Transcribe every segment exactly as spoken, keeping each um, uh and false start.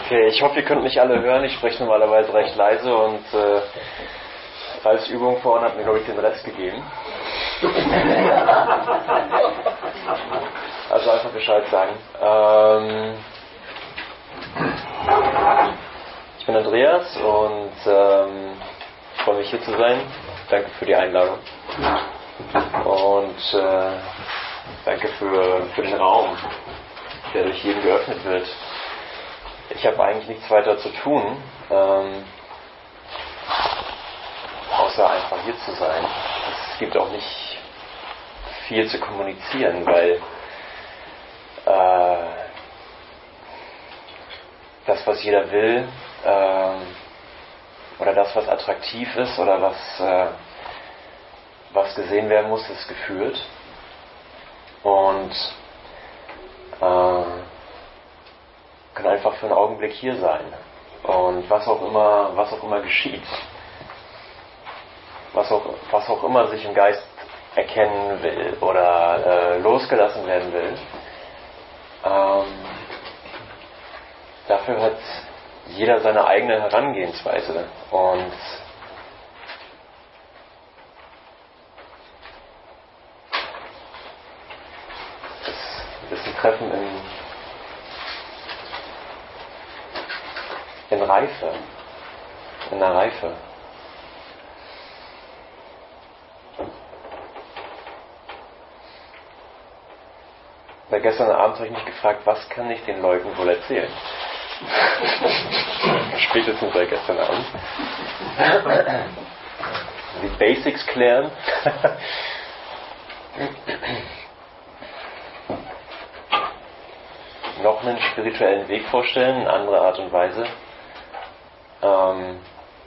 Okay, ich hoffe, ihr könnt mich alle hören. Ich spreche normalerweise recht leise und äh, als Übung vorhin hat mir, glaube ich, den Rest gegeben. Also einfach Bescheid sagen. Ähm, ich bin Andreas und ähm, freue mich hier zu sein. Danke für die Einladung. Und äh, danke für, für den Raum, der durch jeden geöffnet wird. Ich habe eigentlich nichts weiter zu tun, ähm, außer einfach hier zu sein. Es gibt auch nicht viel zu kommunizieren, weil äh, das, was jeder will, äh, oder das, was attraktiv ist, oder was, äh, was gesehen werden muss, ist geführt. Und äh, kann einfach für einen Augenblick hier sein. Und was auch immer, was auch immer geschieht, was auch, was auch immer sich im Geist erkennen will oder äh, losgelassen werden will, ähm, dafür hat jeder seine eigene Herangehensweise. Und das ist ein Treffen in in Reife, in der Reife. Weil gestern Abend habe ich mich gefragt, was kann ich den Leuten wohl erzählen? Spätestens seit gestern Abend. Die Basics klären. Noch einen spirituellen Weg vorstellen, eine andere Art und Weise. Ähm,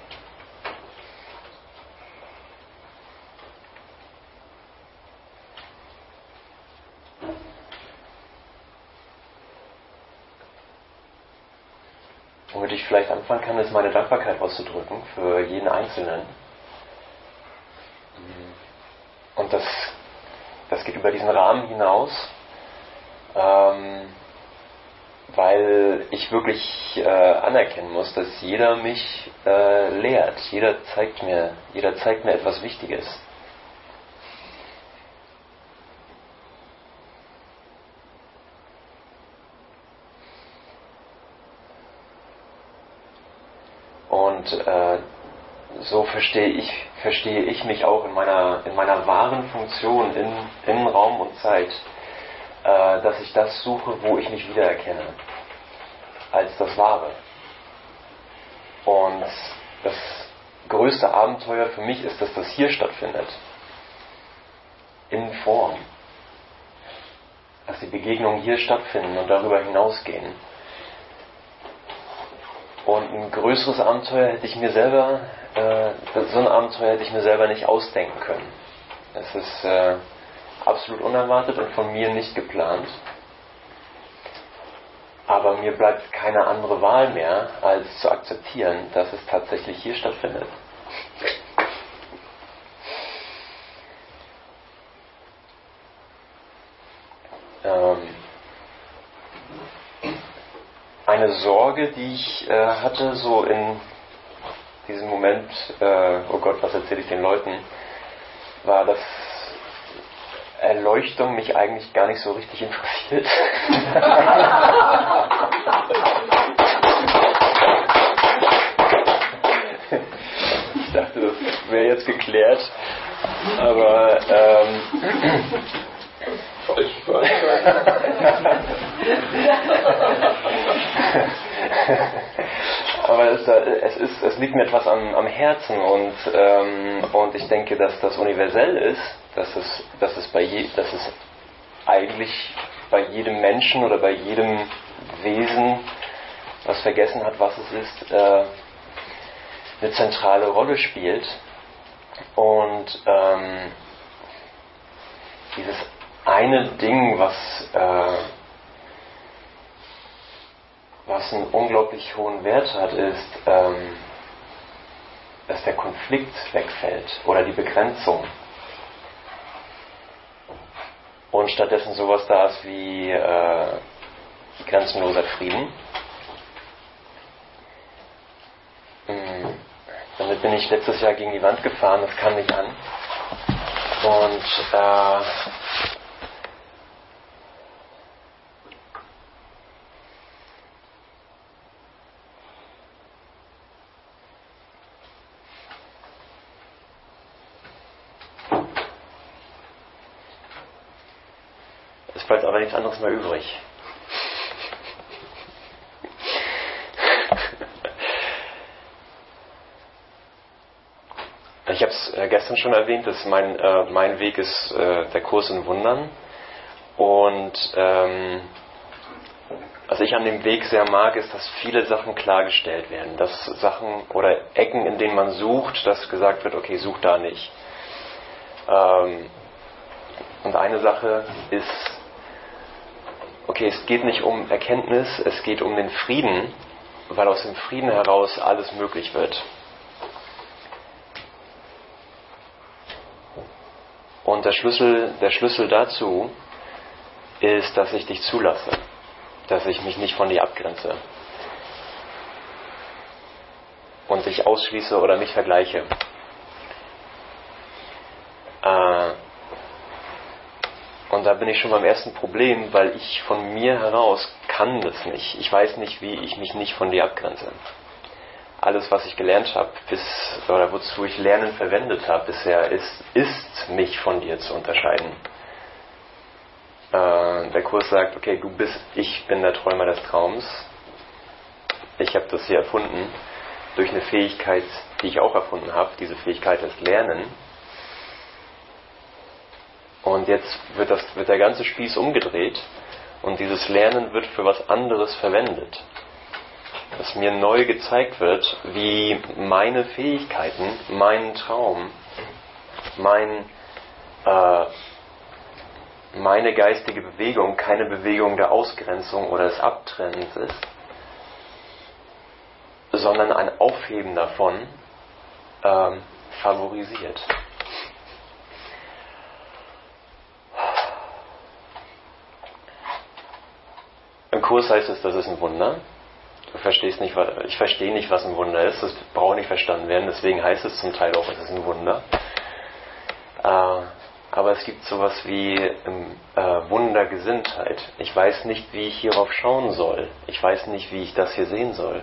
womit ich vielleicht anfangen kann, ist meine Dankbarkeit auszudrücken für jeden Einzelnen. Und das, das geht über diesen Rahmen hinaus, ähm, weil ich wirklich äh, anerkennen muss, dass jeder mich äh, lehrt. Jeder zeigt mir, jeder zeigt mir etwas Wichtiges. Und äh, so verstehe ich, verstehe ich mich auch in meiner, in meiner wahren Funktion in, in Raum und Zeit, äh, dass ich das suche, wo ich mich wiedererkenne, als das Wahre. Und das größte Abenteuer für mich ist, dass das hier stattfindet. In Form. Dass die Begegnungen hier stattfinden und darüber hinausgehen. Und ein größeres Abenteuer hätte ich mir selber, äh, so ein Abenteuer hätte ich mir selber nicht ausdenken können. Es ist äh, absolut unerwartet und von mir nicht geplant. Aber mir bleibt keine andere Wahl mehr, als zu akzeptieren, dass es tatsächlich hier stattfindet. Ähm, eine Sorge, die ich äh, hatte, so in diesem Moment, äh, oh Gott, was erzähle ich den Leuten, war, dass Erleuchtung mich eigentlich gar nicht so richtig interessiert. Ich dachte, das wäre jetzt geklärt, aber ähm, aber es, es, ist, es liegt mir etwas am, am Herzen und, ähm, und ich denke, dass das universell ist, dass es, dass, es bei je, dass es eigentlich bei jedem Menschen oder bei jedem Wesen, was vergessen hat, was es ist, äh, eine zentrale Rolle spielt. Und ähm, dieses eine Ding, was, äh, was einen unglaublich hohen Wert hat, ist, ähm, dass der Konflikt wegfällt oder die Begrenzung. Und stattdessen sowas da ist wie äh, grenzenloser Frieden. mh, damit bin ich letztes Jahr gegen die Wand gefahren, das kam nicht an. Und äh, es bleibt aber nichts anderes mehr übrig. Ich habe es gestern schon erwähnt, dass mein, äh, mein Weg ist äh, der Kurs in Wundern. Und ähm, was ich an dem Weg sehr mag, ist, dass viele Sachen klargestellt werden. Dass Sachen oder Ecken, in denen man sucht, dass gesagt wird, okay, such da nicht. Ähm, und eine Sache ist, okay, es geht nicht um Erkenntnis, es geht um den Frieden, weil aus dem Frieden heraus alles möglich wird. Und der Schlüssel, der Schlüssel dazu ist, dass ich dich zulasse, dass ich mich nicht von dir abgrenze und dich ausschließe oder mich vergleiche. Äh, und da bin ich schon beim ersten Problem, weil ich von mir heraus kann das nicht. Ich weiß nicht, wie ich mich nicht von dir abgrenze. Alles, was ich gelernt habe, bis, oder wozu ich Lernen verwendet habe bisher, ist, ist mich von dir zu unterscheiden. Äh, der Kurs sagt, okay, du bist, ich bin der Träumer des Traums. Ich habe das hier erfunden, durch eine Fähigkeit, die ich auch erfunden habe. Diese Fähigkeit ist Lernen. Und jetzt wird, das, wird der ganze Spieß umgedreht und dieses Lernen wird für was anderes verwendet. Dass mir neu gezeigt wird, wie meine Fähigkeiten, mein Traum, mein, äh, meine geistige Bewegung keine Bewegung der Ausgrenzung oder des Abtrennens ist, sondern ein Aufheben davon ähm, favorisiert. Im Kurs heißt es, das ist ein Wunder. Du verstehst nicht, ich verstehe nicht, was ein Wunder ist. Das braucht nicht verstanden werden. Deswegen heißt es zum Teil auch, es ist ein Wunder. Äh, aber es gibt sowas wie äh, Wundergesinntheit. Ich weiß nicht, wie ich hierauf schauen soll. Ich weiß nicht, wie ich das hier sehen soll.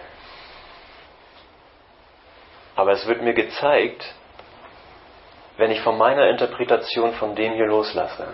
Aber es wird mir gezeigt, wenn ich von meiner Interpretation von dem hier loslasse.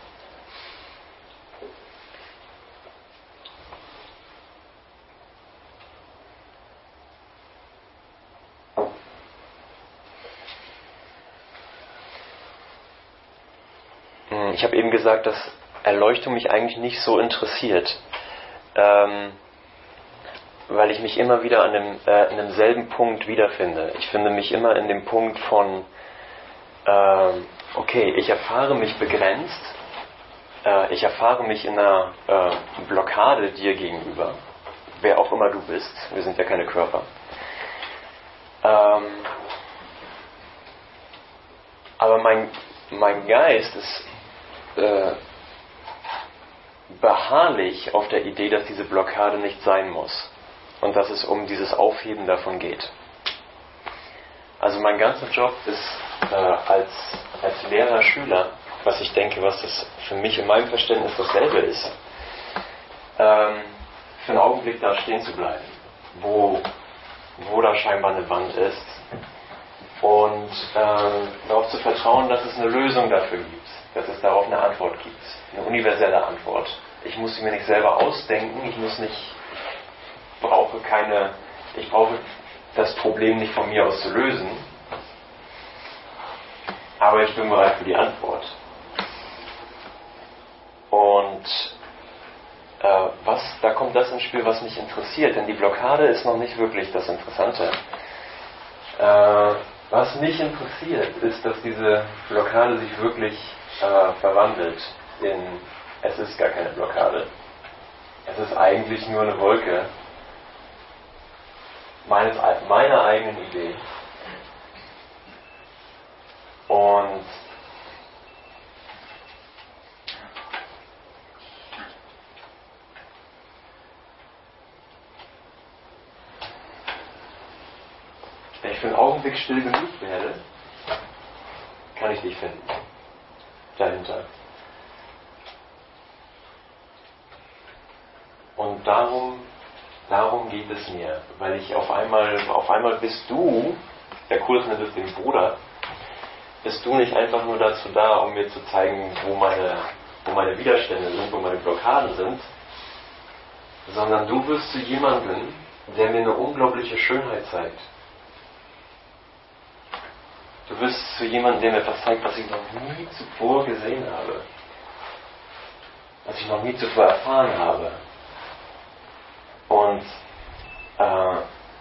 Ich habe eben gesagt, dass Erleuchtung mich eigentlich nicht so interessiert, ähm, weil ich mich immer wieder an dem, äh, an demselben Punkt wiederfinde. Ich finde mich immer in dem Punkt von, ähm, okay, ich erfahre mich begrenzt, äh, ich erfahre mich in einer äh, Blockade dir gegenüber, wer auch immer du bist, wir sind ja keine Körper. Ähm, aber mein, mein Geist ist Äh, beharrlich auf der Idee, dass diese Blockade nicht sein muss und dass es um dieses Aufheben davon geht. Also mein ganzer Job ist äh, als, als Lehrer, Schüler, was ich denke, was das für mich in meinem Verständnis dasselbe ist, ähm, für einen Augenblick da stehen zu bleiben, wo, wo da scheinbar eine Wand ist und äh, darauf zu vertrauen, dass es eine Lösung dafür gibt. Dass es darauf eine Antwort gibt. Eine universelle Antwort. Ich muss sie mir nicht selber ausdenken, ich muss nicht, ich brauche keine, ich brauche das Problem nicht von mir aus zu lösen, aber ich bin bereit für die Antwort. Und äh, was, da kommt das ins Spiel, was mich interessiert, denn die Blockade ist noch nicht wirklich das Interessante. Äh, was mich interessiert, ist, dass diese Blockade sich wirklich Äh, verwandelt in, es ist gar keine Blockade. Es ist eigentlich nur eine Wolke meines, meiner eigenen Idee. Und wenn ich für einen Augenblick still genug werde, kann ich dich finden. Dahinter. Und darum, darum geht es mir, weil ich auf einmal, auf einmal bist du, der Kurs nennt es den Bruder, bist du nicht einfach nur dazu da, um mir zu zeigen, wo meine, wo meine Widerstände sind, wo meine Blockaden sind, sondern du wirst zu jemandem, der mir eine unglaubliche Schönheit zeigt. Du wirst zu jemandem, der mir etwas zeigt, was ich noch nie zuvor gesehen habe. Was ich noch nie zuvor erfahren habe. Und äh,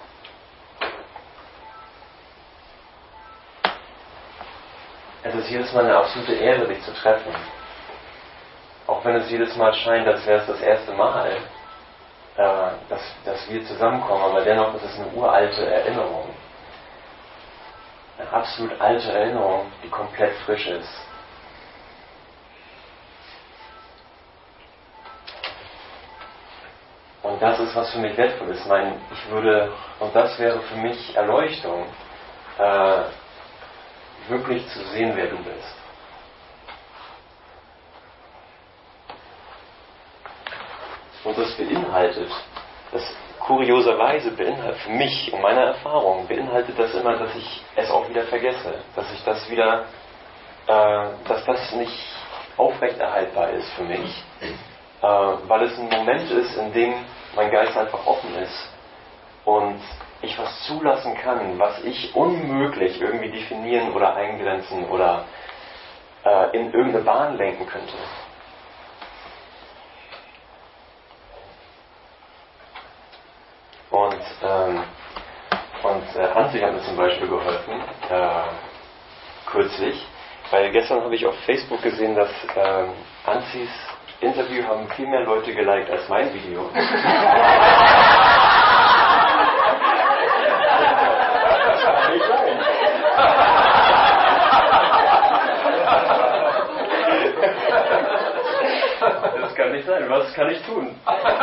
es ist jedes Mal eine absolute Ehre, dich zu treffen. Auch wenn es jedes Mal scheint, als wäre es das erste Mal, äh, dass, dass wir zusammenkommen, aber dennoch ist es eine uralte Erinnerung. Eine absolut alte Erinnerung, die komplett frisch ist. Und das ist, was für mich wertvoll ist. Ich meine, ich würde, und das wäre für mich Erleuchtung, äh, wirklich zu sehen, wer du bist. Und das beinhaltet, das kurioserweise beinhaltet, für mich und meine Erfahrung, beinhaltet das immer, dass ich es auch wieder vergesse. Dass ich das wieder, äh, dass das nicht aufrechterhaltbar ist für mich. Äh, weil es ein Moment ist, in dem mein Geist einfach offen ist und ich was zulassen kann, was ich unmöglich irgendwie definieren oder eingrenzen oder äh, in irgendeine Bahn lenken könnte. Und, ähm, und äh, Hansi hat mir zum Beispiel geholfen, äh, kürzlich, weil gestern habe ich auf Facebook gesehen, dass äh, Hansis Interview haben viel mehr Leute geliked als mein Video. Das kann nicht sein. Was kann ich tun?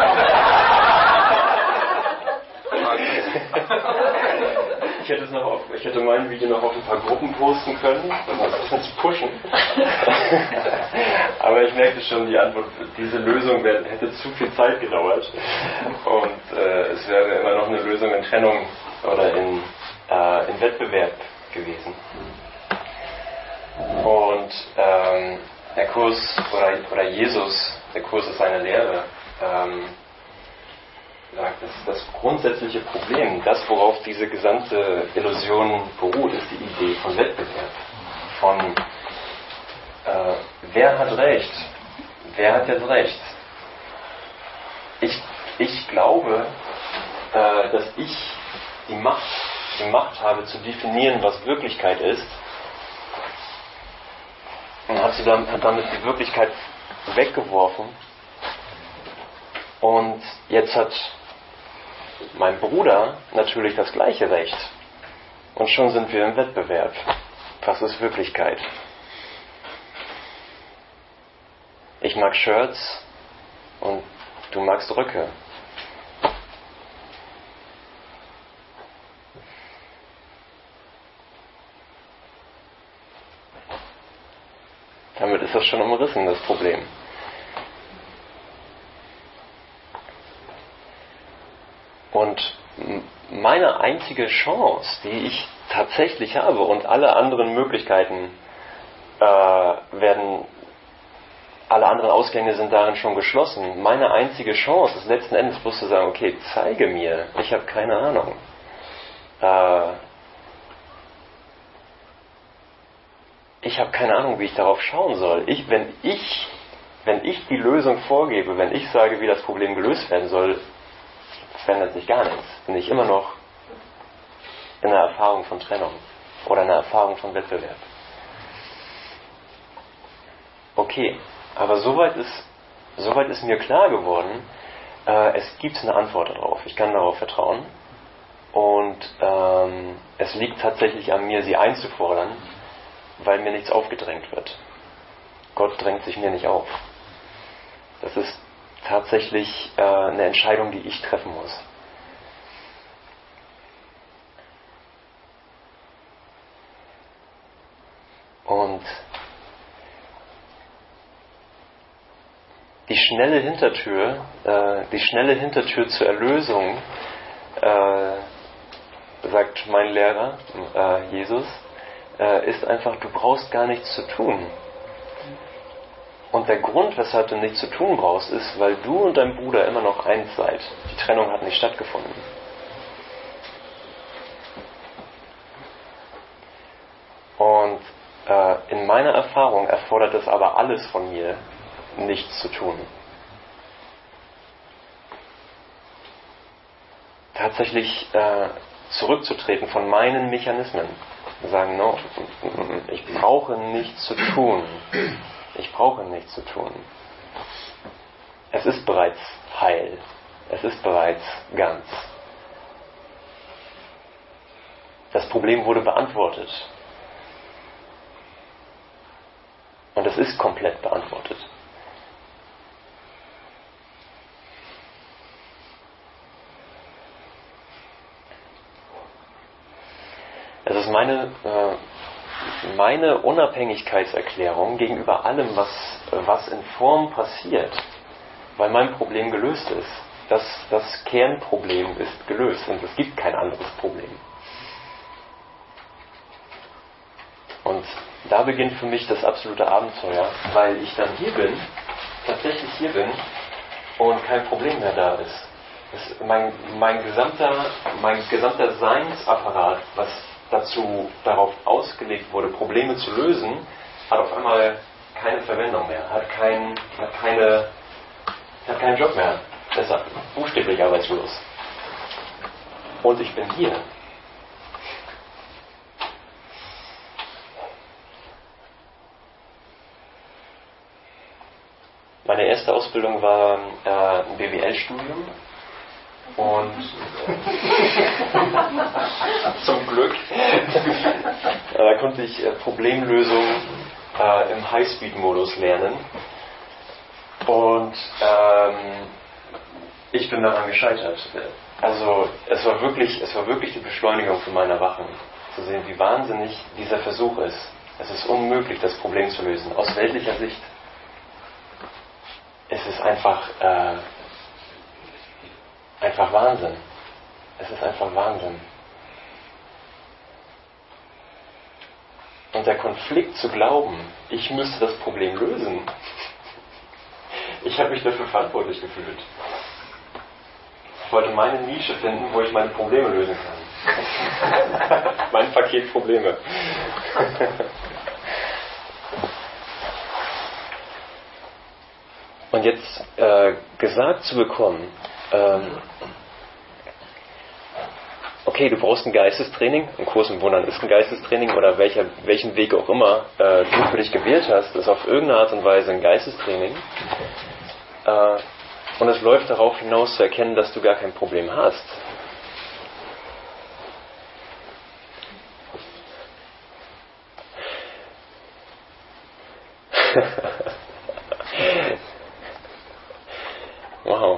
Ich hätte, es noch auf, ich hätte mein Video noch auf ein paar Gruppen posten können, um das ein bisschen zu pushen. Aber ich merkte schon, die Antwort, diese Lösung wär, hätte zu viel Zeit gedauert. Und äh, es wäre immer noch eine Lösung in Trennung oder in, äh, in Wettbewerb gewesen. Und ähm, der Kurs, oder, oder Jesus, der Kurs ist seine Lehre, ähm, sagt, das, das grundsätzliche Problem, das worauf diese gesamte Illusion beruht, ist die Idee von Wettbewerb. Von äh, wer hat Recht? Wer hat jetzt Recht? Ich, ich glaube, äh, dass ich die Macht, die Macht habe zu definieren, was Wirklichkeit ist, und hat sie dann, hat damit die Wirklichkeit weggeworfen. Und jetzt hat mein Bruder natürlich das gleiche Recht. Und schon sind wir im Wettbewerb. Was ist Wirklichkeit? Ich mag Shirts und du magst Röcke. Damit ist das schon umrissen, das Problem. Und meine einzige Chance, die ich tatsächlich habe, und alle anderen Möglichkeiten äh, werden, alle anderen Ausgänge sind darin schon geschlossen. Meine einzige Chance ist letzten Endes bloß zu sagen, okay, zeige mir, ich habe keine Ahnung. Äh, ich habe keine Ahnung, wie ich darauf schauen soll. Ich, wenn ich, wenn ich die Lösung vorgebe, wenn ich sage, wie das Problem gelöst werden soll, verändert sich gar nichts. Bin ich immer noch in einer Erfahrung von Trennung oder einer Erfahrung von Wettbewerb. Okay, aber soweit ist, soweit ist mir klar geworden, äh, es gibt eine Antwort darauf. Ich kann darauf vertrauen. Und ähm, es liegt tatsächlich an mir, sie einzufordern, weil mir nichts aufgedrängt wird. Gott drängt sich mir nicht auf. Das ist tatsächlich äh, eine Entscheidung, die ich treffen muss. Und die schnelle Hintertür, äh, die schnelle Hintertür zur Erlösung, äh, sagt mein Lehrer, äh, Jesus, äh, ist einfach, du brauchst gar nichts zu tun. Und der Grund, weshalb du nichts zu tun brauchst, ist, weil du und dein Bruder immer noch eins seid. Die Trennung hat nicht stattgefunden. Und äh, in meiner Erfahrung erfordert es aber alles von mir, nichts zu tun. Tatsächlich äh, zurückzutreten von meinen Mechanismen. Sagen, no, ich brauche nichts zu tun. Ich brauche nichts zu tun. Es ist bereits heil. Es ist bereits ganz. Das Problem wurde beantwortet. Und es ist komplett beantwortet. Es ist meine, äh, meine Unabhängigkeitserklärung gegenüber allem, was, was in Form passiert, weil mein Problem gelöst ist. Das, das Kernproblem ist gelöst und es gibt kein anderes Problem. Und da beginnt für mich das absolute Abenteuer, weil ich dann hier bin, tatsächlich hier bin und kein Problem mehr da ist. Es, mein, mein, gesamter, mein gesamter Seinsapparat, was dazu darauf ausgelegt wurde, Probleme zu lösen, hat auf einmal keine Verwendung mehr, hat, kein, hat, keine, hat keinen Job mehr. Er ist buchstäblich arbeitslos. Und ich bin hier. Meine erste Ausbildung war äh, ein B W L-Studium. Und zum Glück äh, konnte ich äh, Problemlösung äh, im Highspeed-Modus lernen. Und ähm, ich bin daran gescheitert. Also es war wirklich, es war wirklich die Beschleunigung für mein Erwachen, zu sehen, wie wahnsinnig dieser Versuch ist. Es ist unmöglich, das Problem zu lösen. Aus weltlicher Sicht. Es ist einfach äh, Einfach Wahnsinn. Es ist einfach Wahnsinn. Und der Konflikt zu glauben, ich müsste das Problem lösen, ich habe mich dafür verantwortlich gefühlt. Ich wollte meine Nische finden, wo ich meine Probleme lösen kann. Mein Paket Probleme. Und jetzt äh, gesagt zu bekommen, ähm, okay, du brauchst ein Geistestraining, ein Kurs im Wundern ist ein Geistestraining oder welcher, welchen Weg auch immer äh, du für dich gewählt hast, ist auf irgendeine Art und Weise ein Geistestraining. Äh, und es läuft darauf hinaus zu erkennen, dass du gar kein Problem hast. Wow.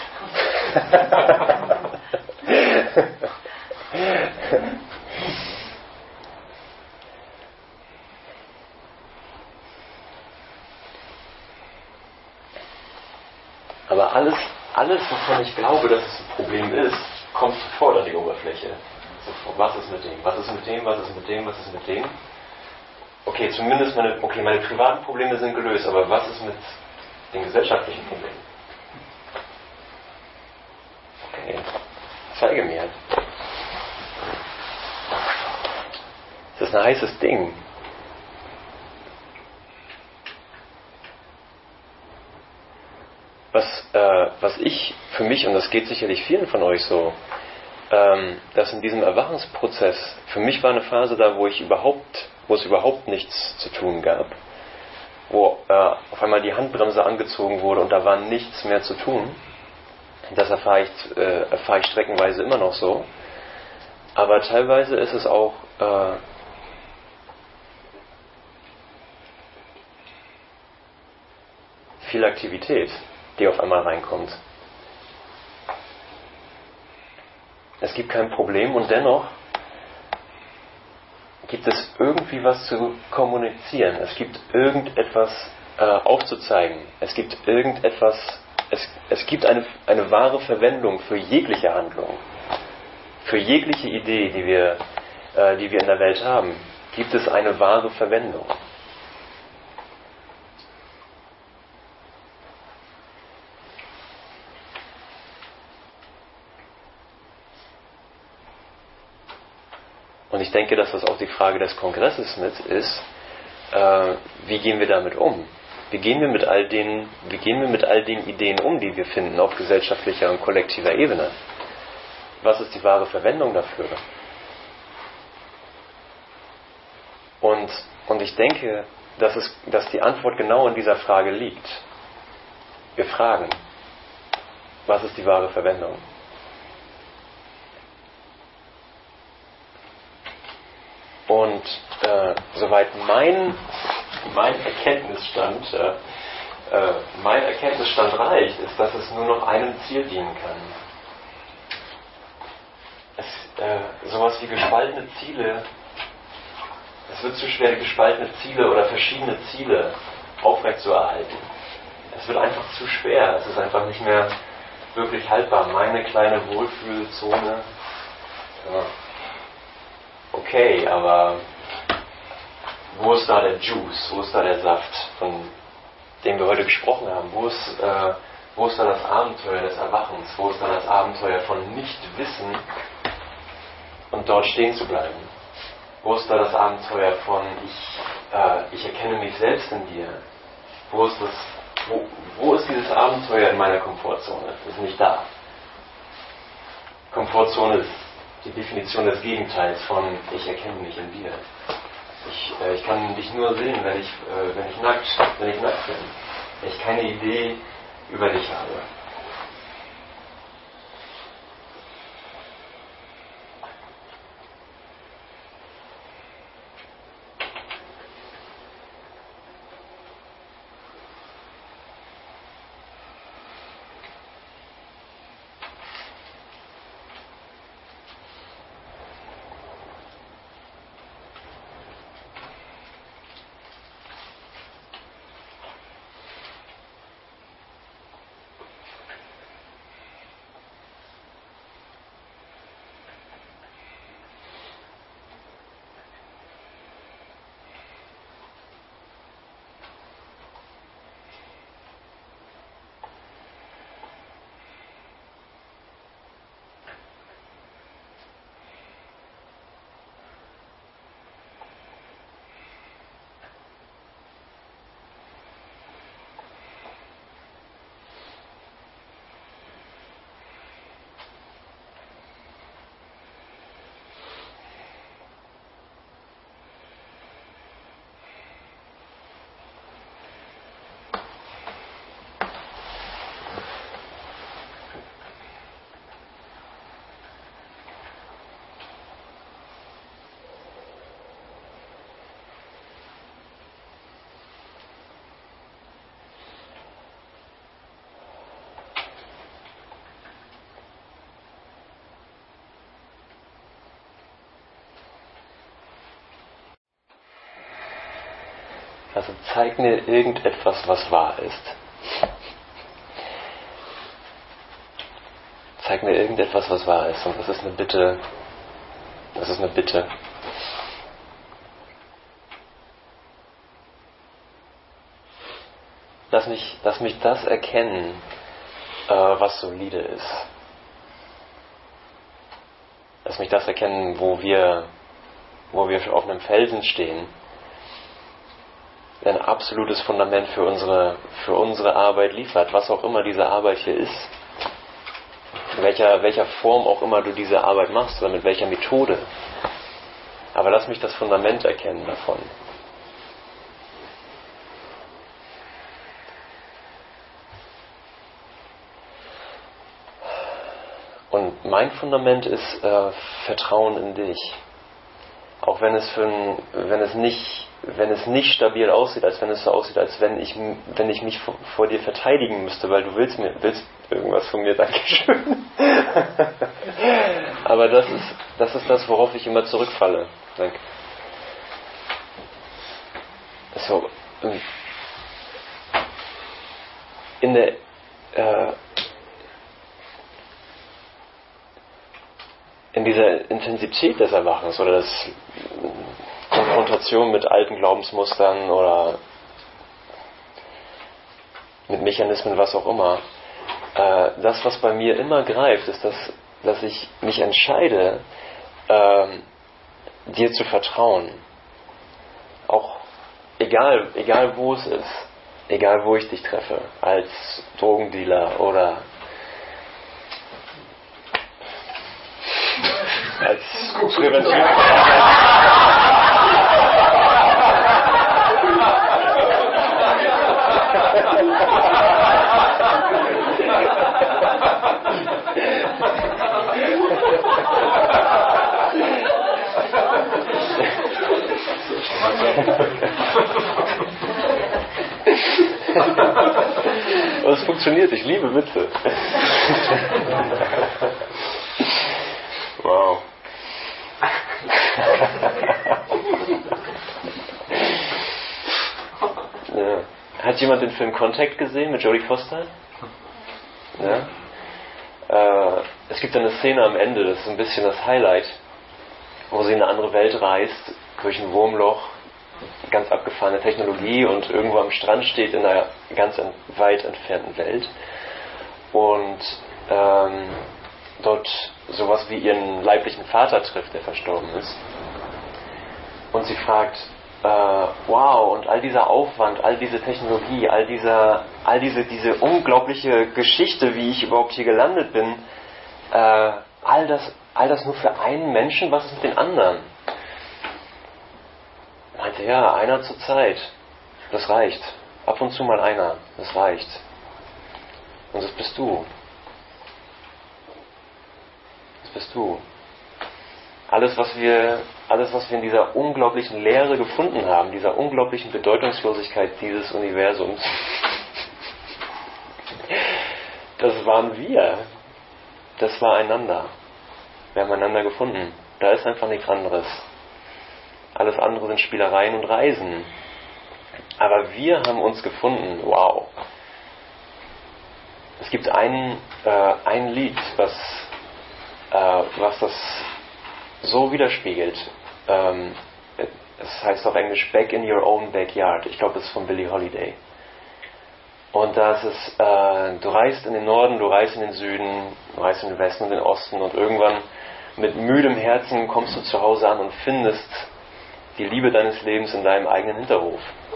Aber alles, alles, wovon ich glaube, dass es ein Problem ist, kommt sofort an die Oberfläche. Sofort. Was ist mit dem? Was ist mit dem? Was ist mit dem? Was ist mit dem? Okay, zumindest meine, okay, meine privaten Probleme sind gelöst, aber was ist mit den gesellschaftlichen Problemen? Okay, zeige mir. Das ist ein heißes Ding. Was, äh, was ich für mich, und das geht sicherlich vielen von euch so, ähm, dass in diesem Erwachungsprozess, für mich war eine Phase da, wo ich überhaupt, wo es überhaupt nichts zu tun gab. Wo äh, auf einmal die Handbremse angezogen wurde und da war nichts mehr zu tun. Das erfahre ich, äh, erfahre ich streckenweise immer noch so. Aber teilweise ist es auch äh, viel Aktivität, die auf einmal reinkommt. Es gibt kein Problem und dennoch gibt es irgendwie was zu kommunizieren. Es gibt irgendetwas äh, aufzuzeigen. Es gibt irgendetwas, es, es gibt eine, eine wahre Verwendung für jegliche Handlung. Für jegliche Idee, die wir, äh, die wir in der Welt haben, gibt es eine wahre Verwendung. Und ich denke, dass das auch die Frage des Kongresses mit ist, äh, wie gehen wir damit um? Wie gehen wir mit all den, wie gehen wir mit all den Ideen um, die wir finden auf gesellschaftlicher und kollektiver Ebene? Was ist die wahre Verwendung dafür? Und, und ich denke, dass, es, dass die Antwort genau in dieser Frage liegt. Wir fragen, was ist die wahre Verwendung? Und äh, soweit mein, mein Erkenntnisstand, äh, äh, mein Erkenntnisstand reicht, ist, dass es nur noch einem Ziel dienen kann. Es, äh, sowas wie gespaltene Ziele, es wird zu schwer, gespaltene Ziele oder verschiedene Ziele aufrechtzuerhalten. Es wird einfach zu schwer, es ist einfach nicht mehr wirklich haltbar. Meine kleine Wohlfühlzone, ja. Okay, aber wo ist da der Juice, wo ist da der Saft, von dem wir heute gesprochen haben? Wo ist, äh, wo ist da das Abenteuer des Erwachens? Wo ist da das Abenteuer von Nichtwissen und dort stehen zu bleiben? Wo ist da das Abenteuer von ich, äh, ich erkenne mich selbst in dir? Wo ist, das, wo, wo ist dieses Abenteuer in meiner Komfortzone? Das ist nicht da. Komfortzone ist die Definition des Gegenteils von ich erkenne mich in dir. Ich, äh, ich kann dich nur sehen, wenn ich, äh, wenn ich nackt, wenn ich nackt bin. Wenn ich keine Idee über dich habe. Also zeig mir irgendetwas, was wahr ist. Zeig mir irgendetwas, was wahr ist. Und das ist eine Bitte. Das ist eine Bitte. Lass mich, lass mich das erkennen, äh, was solide ist. Lass mich das erkennen, wo wir, wo wir auf einem Felsen stehen. Ein absolutes Fundament für unsere, für unsere Arbeit liefert, was auch immer diese Arbeit hier ist. In welcher, welcher Form auch immer du diese Arbeit machst oder mit welcher Methode. Aber lass mich das Fundament erkennen davon. Und mein Fundament ist äh, Vertrauen in dich. Auch wenn es, für ein, wenn, es nicht, wenn es nicht stabil aussieht, als wenn es so aussieht, als wenn ich, wenn ich mich vor, vor dir verteidigen müsste, weil du willst, mir, willst irgendwas von mir, Dankeschön. Aber das ist, das ist das, worauf ich immer zurückfalle. Danke. so in der äh, in dieser Intensität des Erwachens oder des Konfrontation mit alten Glaubensmustern oder mit Mechanismen, was auch immer, äh, das, was bei mir immer greift, ist, dass, dass ich mich entscheide, äh, dir zu vertrauen. Auch egal, egal wo es ist, egal wo ich dich treffe, als Drogendealer oder als Präventiv. Aber es funktioniert, ich liebe Witze. Wow. Ja. Hat jemand den Film Contact gesehen mit Jodie Foster? Ja. Äh, es gibt eine Szene am Ende, das ist ein bisschen das Highlight, wo sie in eine andere Welt reist, durch ein Wurmloch, ganz abgefahrene Technologie und irgendwo am Strand steht in einer ganz weit entfernten Welt und ähm, dort sowas wie ihren leiblichen Vater trifft, der verstorben ist. Und sie fragt, äh, wow, und all dieser Aufwand, all diese Technologie, all dieser, all diese, diese unglaubliche Geschichte, wie ich überhaupt hier gelandet bin, äh, all das, all das nur für einen Menschen, was ist mit den anderen? Meinte, ja, einer zur Zeit. Das reicht. Ab und zu mal einer. Das reicht. Und das bist du. Das bist du. Alles, was wir, alles, was wir in dieser unglaublichen Leere gefunden haben, dieser unglaublichen Bedeutungslosigkeit dieses Universums, das waren wir. Das war einander. Wir haben einander gefunden. Da ist einfach nichts anderes. Alles andere sind Spielereien und Reisen. Aber wir haben uns gefunden. Wow. Es gibt ein, äh, ein Lied, was, äh, was das so widerspiegelt. Ähm, es heißt auf Englisch Back in Your Own Backyard. Ich glaube, es ist von Billie Holiday. Und da ist es, äh, du reist in den Norden, du reist in den Süden, du reist in den Westen und den Osten und irgendwann mit müdem Herzen kommst du zu Hause an und findest die Liebe deines Lebens in deinem eigenen Hinterhof.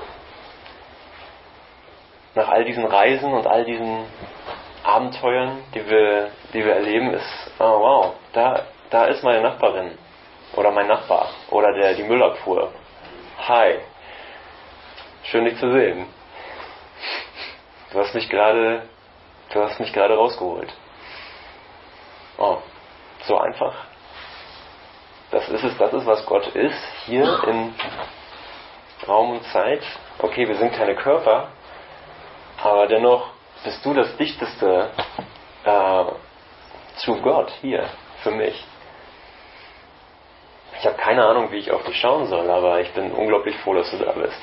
Nach all diesen Reisen und all diesen Abenteuern, die wir, die wir erleben, ist, oh wow, da, da ist meine Nachbarin oder mein Nachbar oder der die Müllabfuhr. Hi, schön dich zu sehen. Du hast mich gerade, du hast mich gerade rausgeholt. Oh, so einfach. Das ist es, das ist, was Gott ist, hier in Raum und Zeit. Okay, wir sind keine Körper, aber dennoch bist du das Dichteste äh, zu Gott hier, für mich. Ich habe keine Ahnung, wie ich auf dich schauen soll, aber ich bin unglaublich froh, dass du da bist.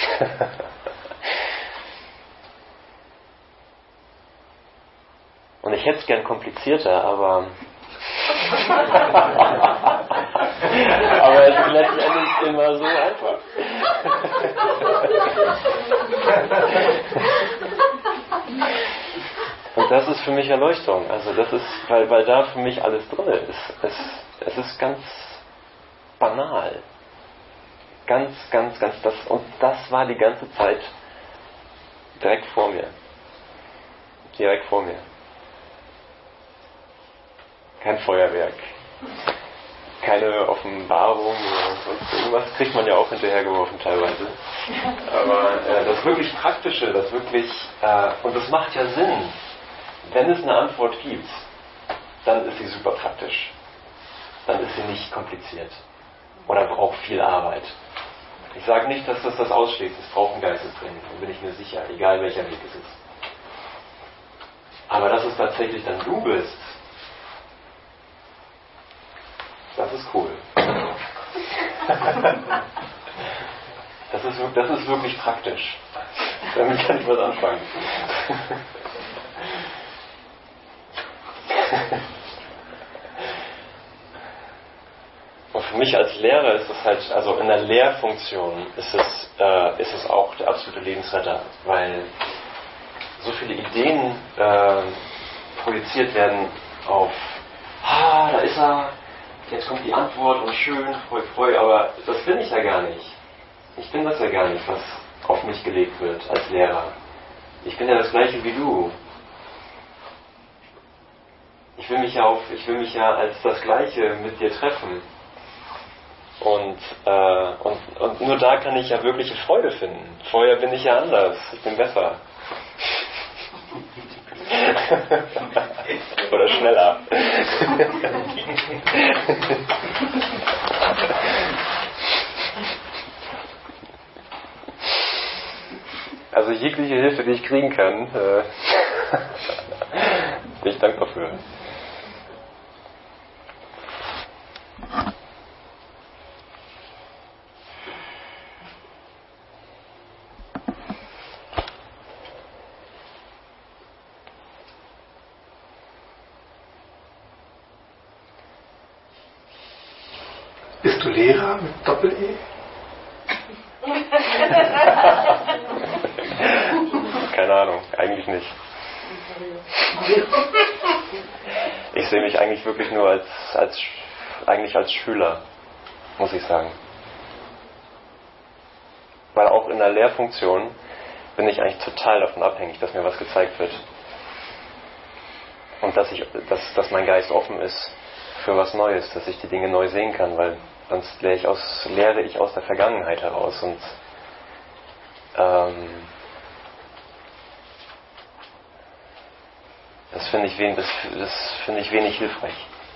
Und ich hätte es gern komplizierter, aber aber es ist letztendlich immer so einfach. Und das ist für mich Erleuchtung. Also das ist, weil, weil da für mich alles drin ist. Es, es ist ganz banal. Ganz, ganz, ganz das. Und das war die ganze Zeit direkt vor mir. Direkt vor mir. Kein Feuerwerk. Keine Offenbarung oder sonst irgendwas, kriegt man ja auch hinterhergeworfen teilweise. Aber äh, das wirklich Praktische, das wirklich, äh, und das macht ja Sinn. Wenn es eine Antwort gibt, dann ist sie super praktisch. Dann ist sie nicht kompliziert. Oder braucht viel Arbeit. Ich sage nicht, dass das das ausschließt, es braucht ein Geistestraining, da bin ich mir sicher, egal welcher Weg es ist. Aber dass es tatsächlich dann du bist, das ist cool. Das ist, das ist wirklich praktisch. Damit kann ich was anfangen. Und für mich als Lehrer ist es halt, also in der Lehrfunktion ist es, äh, ist es auch der absolute Lebensretter, weil so viele Ideen äh, projiziert werden auf, ah, da ist er, jetzt kommt die Antwort und schön, freu, freu, aber das bin ich ja gar nicht. Ich bin das ja gar nicht, was auf mich gelegt wird als Lehrer. Ich bin ja das Gleiche wie du. Ich will mich ja, auf, ich will mich ja als das Gleiche mit dir treffen. Und, äh, und, und nur da kann ich ja wirkliche Freude finden. Vorher bin ich ja anders, ich bin besser. Oder schneller. Also jegliche Hilfe, die ich kriegen kann, äh, bin ich dankbar für. Bist du Lehrer mit Doppel-E? Keine Ahnung, eigentlich nicht. Ich sehe mich eigentlich wirklich nur als, als, eigentlich als Schüler, muss ich sagen. Weil auch in der Lehrfunktion bin ich eigentlich total davon abhängig, dass mir was gezeigt wird. Und dass, ich, dass, dass mein Geist offen ist für was Neues, dass ich die Dinge neu sehen kann, weil sonst lehre ich aus, lehre ich aus der Vergangenheit heraus und ähm, das finde ich, wen, das, das finde ich wenig hilfreich.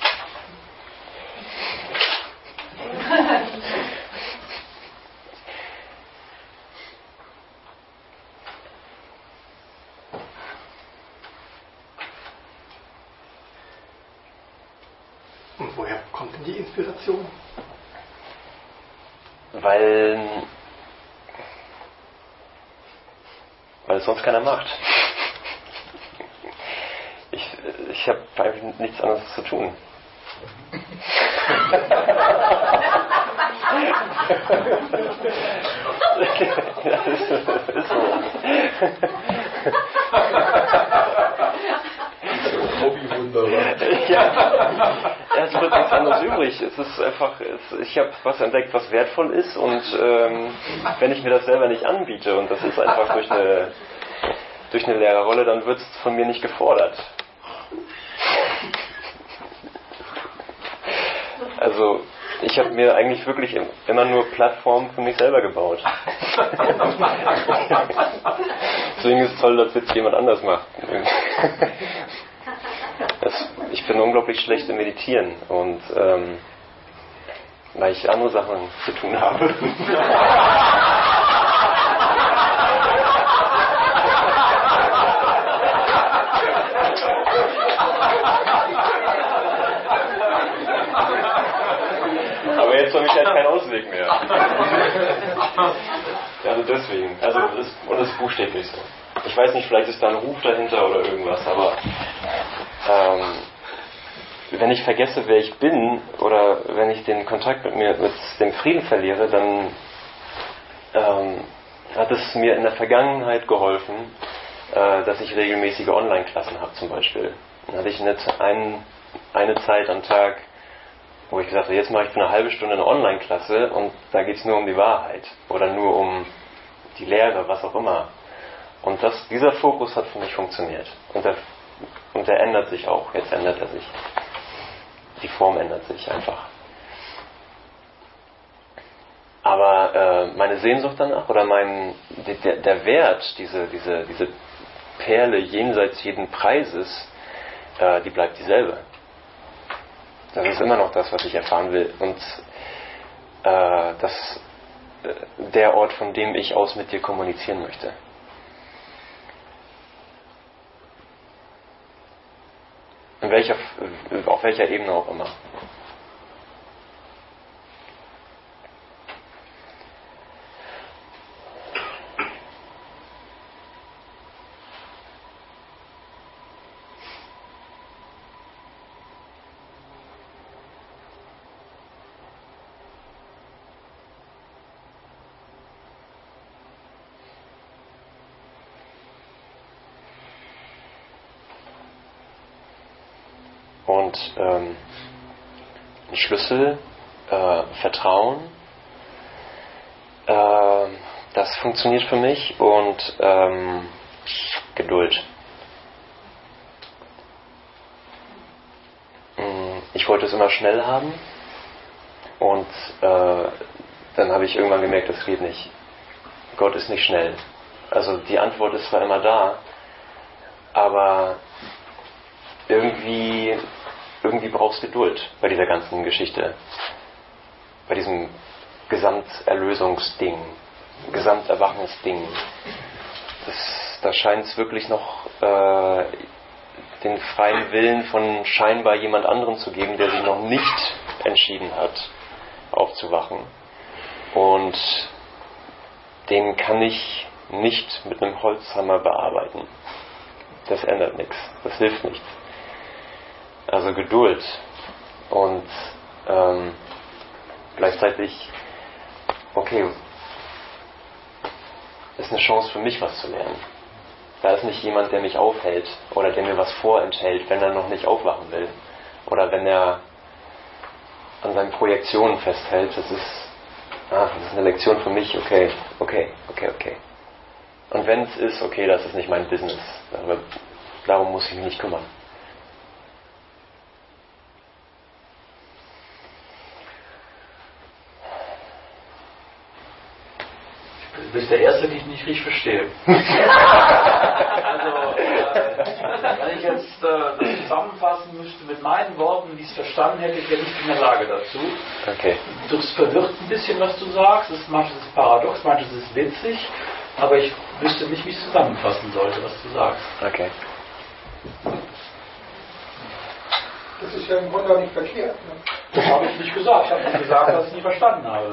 Und woher kommt denn die Inspiration? Weil, weil es sonst keiner macht. Ich, ich habe eigentlich nichts anderes zu tun. Das ist, das ist so. Hobbywunderbar. Ja, es wird nichts anderes übrig. Es ist einfach, es, ich habe was entdeckt, was wertvoll ist und ähm, wenn ich mir das selber nicht anbiete und das ist einfach durch eine, durch eine Lehrerrolle, dann wird es von mir nicht gefordert. Also ich habe mir eigentlich wirklich immer nur Plattformen für mich selber gebaut. Deswegen ist es toll, dass jetzt jemand anders macht. Das, ich bin unglaublich schlecht im Meditieren und ähm, weil ich andere Sachen zu tun habe. Aber jetzt habe ich halt keinen Ausweg mehr. Also deswegen. Also das ist, und das ist buchstäblich so. Ich weiß nicht, vielleicht ist da ein Ruf dahinter oder irgendwas, aber ähm, wenn ich vergesse, wer ich bin oder wenn ich den Kontakt mit mir, mit dem Frieden verliere, dann ähm, hat es mir in der Vergangenheit geholfen, äh, dass ich regelmäßige Online-Klassen habe zum Beispiel. Dann hatte ich eine, ein, eine Zeit am Tag, wo ich gesagt habe, jetzt mache ich für eine halbe Stunde eine Online-Klasse und da geht es nur um die Wahrheit oder nur um die Lehre, was auch immer. Und das, dieser Fokus hat für mich funktioniert. Und der, und der ändert sich auch. Jetzt ändert er sich. Die Form ändert sich einfach. Aber äh, meine Sehnsucht danach oder mein, der, der Wert, diese, diese, diese Perle jenseits jeden Preises, äh, die bleibt dieselbe. Das ist immer noch das, was ich erfahren will. Und äh, das äh, der Ort, von dem ich aus mit dir kommunizieren möchte. In welcher, auf welcher Ebene auch immer. Und ähm, ein Schlüssel, äh, Vertrauen, äh, das funktioniert für mich, und ähm, Geduld. Ich wollte es immer schnell haben, und äh, dann habe ich irgendwann gemerkt, das geht nicht. Gott ist nicht schnell. Also die Antwort ist zwar immer da, aber irgendwie, irgendwie brauchst du Geduld bei dieser ganzen Geschichte, bei diesem Gesamterlösungsding, Gesamterwachungsding. Das, da scheint es wirklich noch äh, den freien Willen von scheinbar jemand anderem zu geben, der sich noch nicht entschieden hat, aufzuwachen. Und den kann ich nicht mit einem Holzhammer bearbeiten. Das ändert nichts. Das hilft nichts. Also Geduld und ähm, gleichzeitig, okay, ist eine Chance für mich, was zu lernen. Da ist nicht jemand, der mich aufhält oder der mir was vorenthält, wenn er noch nicht aufwachen will. Oder wenn er an seinen Projektionen festhält. Das ist, ah, das ist eine Lektion für mich. Okay, okay, okay, okay. Und wenn es ist, okay, das ist nicht mein Business. Aber darum muss ich mich nicht kümmern. Du bist der Erste, den ich nicht richtig verstehe. Also, äh, wenn ich jetzt äh, das zusammenfassen müsste mit meinen Worten, wie ich es verstanden hätte, wäre ich nicht in der Lage dazu. Okay. Das verwirrt ein bisschen, was du sagst. Das, manches ist paradox, manches ist witzig. Aber ich wüsste nicht, wie ich es zusammenfassen sollte, was du sagst. Okay. Das ist ja im Grunde auch nicht verkehrt. Ne? Das habe ich nicht gesagt. Ich habe nicht gesagt, dass ich es nicht verstanden habe.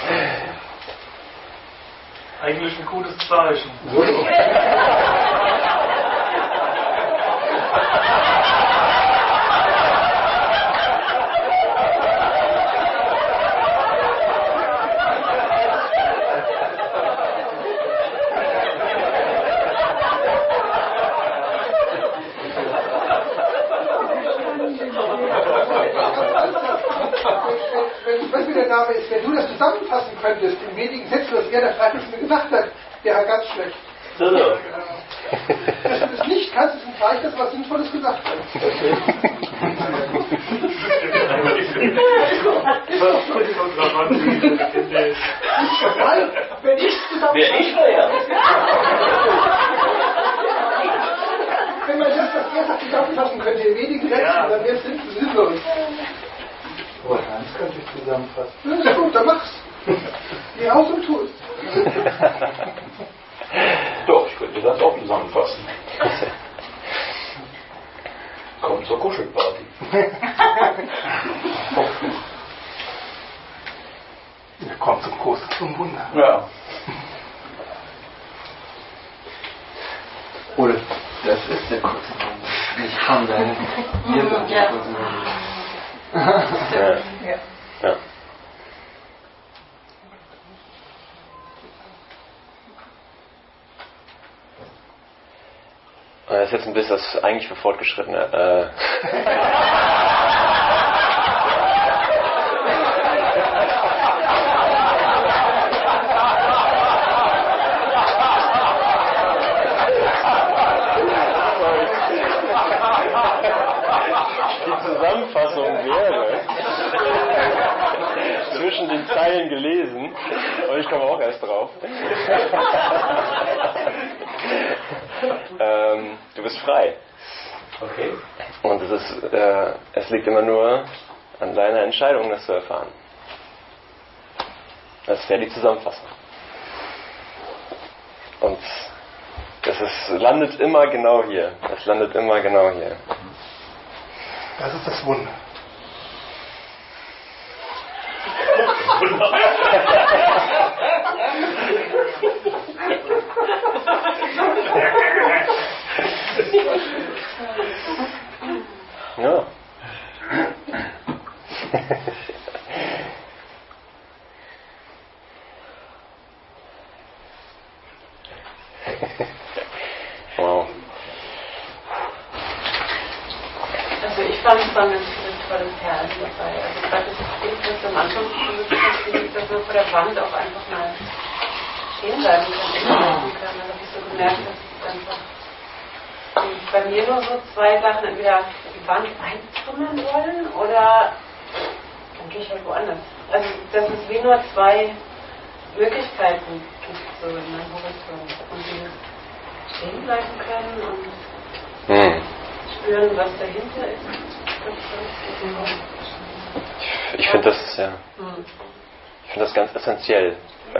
Eigentlich ein gutes Zeichen. Was mir der Name ist, wenn du das zusammenfassen könntest, in wenigen Sätzen, was er der Freitag mir gesagt hat, wäre ganz schlecht. So, so. Dass du das nicht kannst, ist ein Zeichen, dass du was Sinnvolles gesagt hast. Weil, wenn ich es zusammenfasse... Wer ich wäre? Wenn man das, was er sagt, zusammenfassen könnte, in wenigen Sätzen, ja, dann wäre es sinnlos. Oh, das könnte ich zusammenfassen. Das ist gut, dann mach's. Geh raus und tu es. Doch, ich könnte das auch zusammenfassen. Komm zur Kuschelparty. Ja, komm zum Kurs, zum Wunder. Ja. Oder das ist der Kurs zum Wunder. Nicht kann sein. Wir sind der Kurs zum Wunder. Ja. Ja. Ja. Das ist jetzt ein bisschen das eigentlich für Fortgeschrittene. Äh. Die Zusammenfassung wäre zwischen den Zeilen gelesen, und ich komme auch erst drauf. ähm, du bist frei. Okay. Und es ist, äh, es liegt immer nur an deiner Entscheidung, das zu erfahren. Das wäre die Zusammenfassung. Und es ist, landet immer genau hier. Es landet immer genau hier. Das ist das Wunder. Ja. Wow. Also ich fand es waren ganz viele tolle Perlen dabei. Also gerade das Ding, was am Anfang gesagt dass man vor der Wand auch einfach mal stehen bleiben kann, innehalten kann. Da habe ich so gemerkt, dass es einfach bei mir nur so zwei Sachen, entweder die Wand eintrümmern wollen oder dann gehe ich halt woanders. Also dass es wie nur zwei Möglichkeiten gibt, so in meinem Horizont. Und dieses stehen bleiben können und hm. spüren, was dahinter ist. Ich, ich finde das, ja, hm. ich finde das ganz essentiell, äh,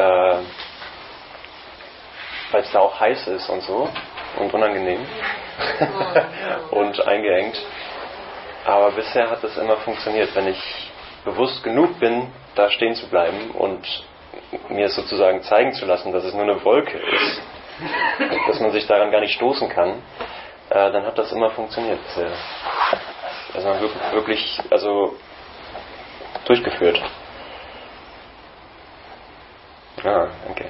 weil es da auch heiß ist und so und unangenehm und eingeengt. Aber bisher hat es immer funktioniert, wenn ich bewusst genug bin, da stehen zu bleiben und mir es sozusagen zeigen zu lassen, dass es nur eine Wolke ist, dass man sich daran gar nicht stoßen kann, äh, dann hat das immer funktioniert. Also man wirklich, wirklich also durchgeführt. Ah, okay.